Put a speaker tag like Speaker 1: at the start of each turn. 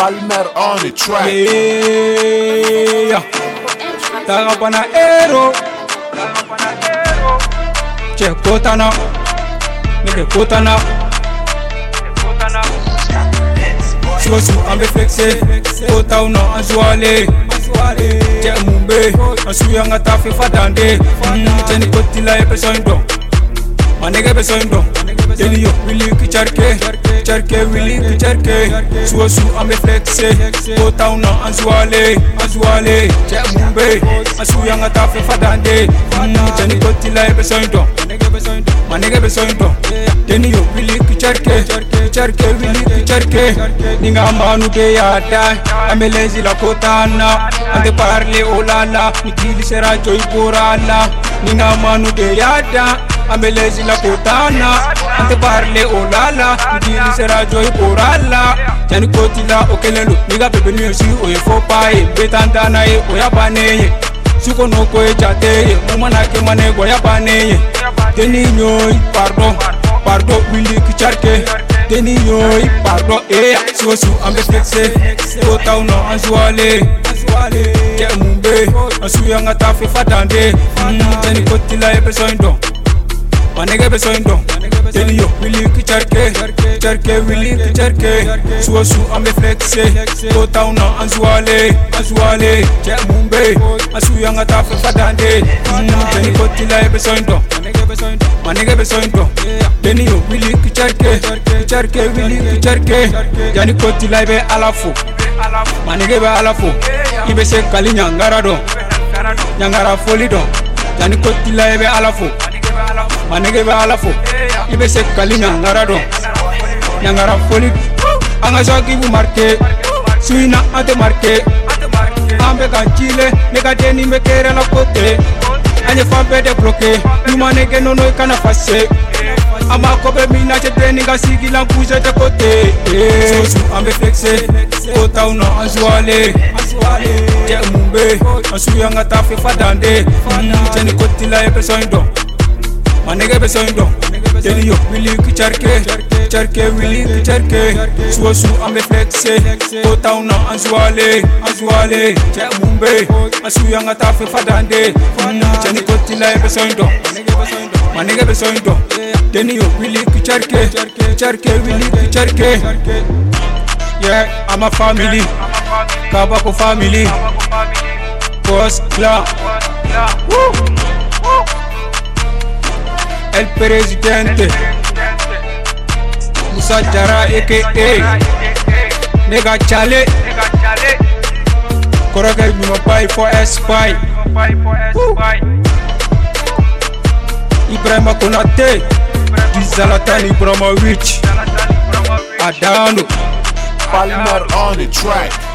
Speaker 1: Palmer on the track.
Speaker 2: Yeah, taga pana ero, che kotana, nigga kotana. Sosu ambe flexe, kota uno anzuale. Je mumbe, ansuya ngata fe fadande. Cheni kotila e pesoindo, manege pesoindo. Teni yo willi ki charke willi ki charke. Sosu ambe flexe, kota uno anzuale. Je mumbe, ansuya ngata fe fadande. Cheni kotila e pesoindo, manege pesoindo. Teni yo willi ki charke willi ki charke. Ninga manu de yata, amelezi la kotana. Ante parle olala, nikili sera joy porala. Ninga manu de yata, amelezi la kotana. Ante parle olala, nikili sera joy porala. Jani kotila okelelo, niga bebe nuyosi oye fopaye. Betandana ye oya baneye, suko noko e jateye. Mumana ke mane goya baneye. Teni nyoy pardon willi ki charke. Teni yoy pardon sosu ambe flexe, kota uno anzuale. Je mumbe, ansuya ngata fe fadande. Teni kotila e pesoindo, manege pesoindo. Teni yo willi ki charke willi ki charke. Sosu ambe flexe, kota uno anzuale. Je mumbe, ansuya ngata fe fadande. Teni kotila e pesoindo, manege pesoindo. Teni yo willi ki charke willi ki charke. Jani kotila be alafo, manege be alafo. Ibe se kali nyangara do, nyangara foli do. Jani kotila be alafo, manege be alafo. Ibe se kali nyangara do, nyangara foli. Anga zogi bu marke, suina ate marke. Ambe kanchile, nega deni me kere la kote. Anye fambe de bloke, numanege nono ikana fase. Ama kobe mina chete ninga sigi la kuja de kote. Sosu ambe flexe, kota uno anzuale. Je mumbe, ansuya ngata fe fadande. Cheni kotila e pesoindo, manege pesoindo. Teni yo willi ki charke willi ki charke. Sosu ambe flexe, kota uno anzuale. Je mumbe, ansuya ngata fe fadande. Cheni kotila e pesoindo, manege pesoindo. Teni yo willi ki charke willi ki charke. Yeah, I'm a family, Kabako family, Boss Clan, El Presidente, Musa Jara aka Nega Chale, Koraka Bimapai for S5, Ibrahima Konate, Zlatan Ibrahimovic, Adano.
Speaker 1: Palmer on the track.